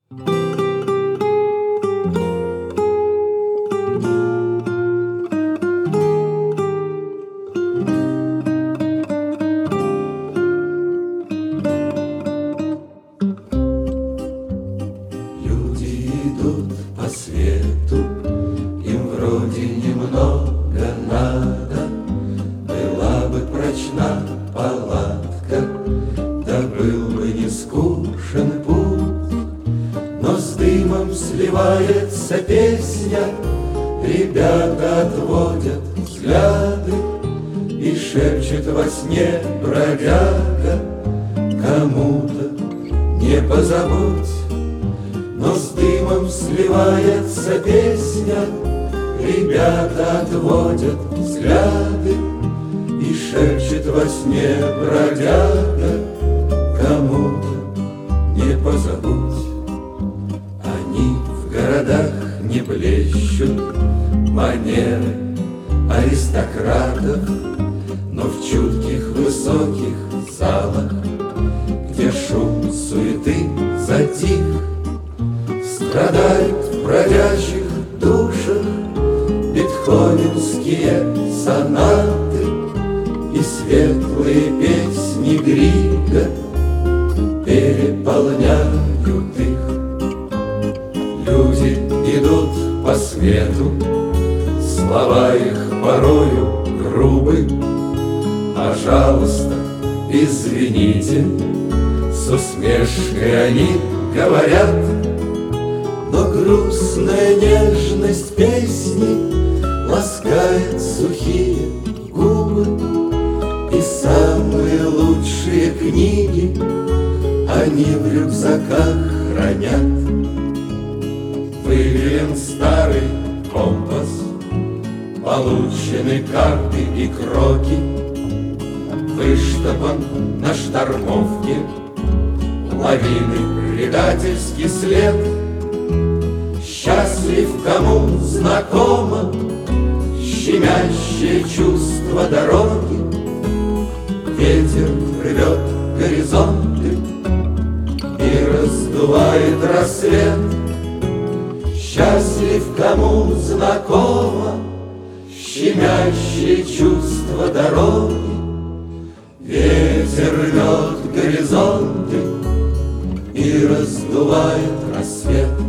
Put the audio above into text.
Люди идут по свету, им вроде немного надо. Была бы прочна палатка, да был бы не скучен путь. Но с дымом сливается песня, ребята отводят взгляды и шепчет во сне бродяга: кому-то не позабудь. Но с дымом сливается песня, ребята отводят взгляды и шепчет во сне бродяга: кому-то не позабудь. Они в городах не блещут манеры аристократов, но в чутких высоких залах, где шум суеты затих, страдают в бродячих душах бетховенские сонаты и светлые песни Грига переполняют их. Люди идут по свету, слова их порою грубы. Пожалуйста, извините, с усмешкой они говорят. Но грустная нежность песни ласкает сухие губы, и самые лучшие книги они в рюкзаках хранят. Выверен старый компас, получены карты и кроки, выштопан на штормовке лавины предательский след. Счастлив, кому знакомо щемящее чувство дороги. Ветер рвет горизонты и раздувает рассвет. Счастлив, кому знакомо щемящее чувство дороги. Ветер рвет горизонты и раздувает рассвет.